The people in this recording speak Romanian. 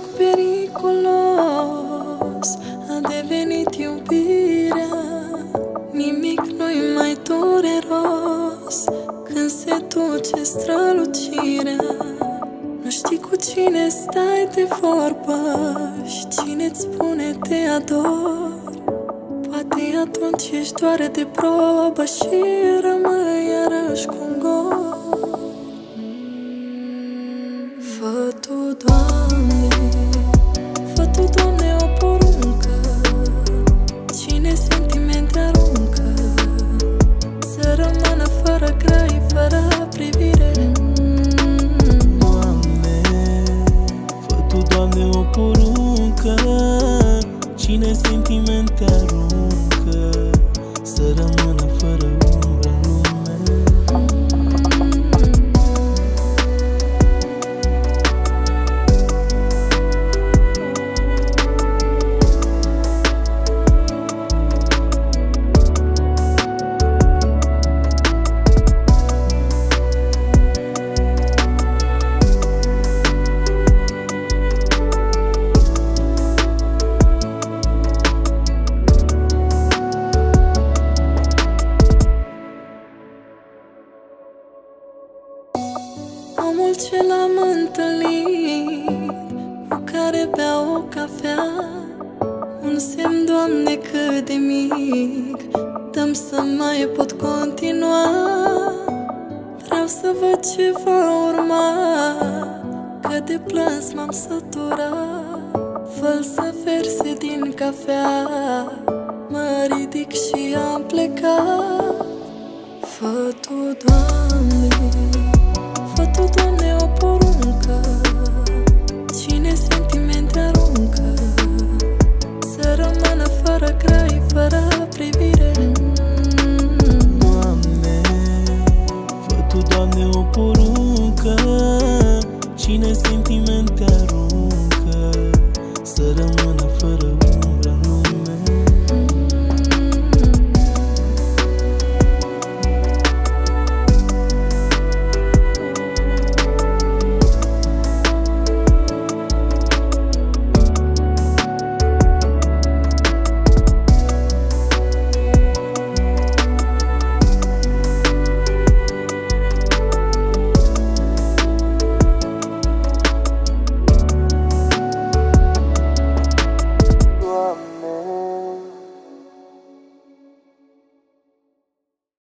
joc periculos a devenit iubirea. Nimic nu-i mai dureros când se duce strălucirea. Nu știi cu cine stai de vorbă și cine-ți spune te ador. Poate atunci ești doar de probă și rămâi iarăși cu un gol. Fă Tu, Doamne, fă Tu, Doamne, o poruncă. Cine sentimente aruncă să rămână fără grăi, fără privire. Doamne, fă Tu, Doamne, o poruncă. Cine sentimente aruncă să rămână fără umbră în lume. Omul ce l-am întâlnit, cu care beau o cafea, un semn, Doamne, cât de mic, dăm să mai pot continua. Vreau să văd ce va urma, că de plâns m-am săturat. Fă-l să verse din cafea, mă ridic și am plecat. Fă Tu, Doamne, fă Tu, Doamne, o poruncă. Cine sentimente aruncă să rămână fără grăi, fără privire. Doamne, fă Tu, Doamne, o poruncă. Cine sentimente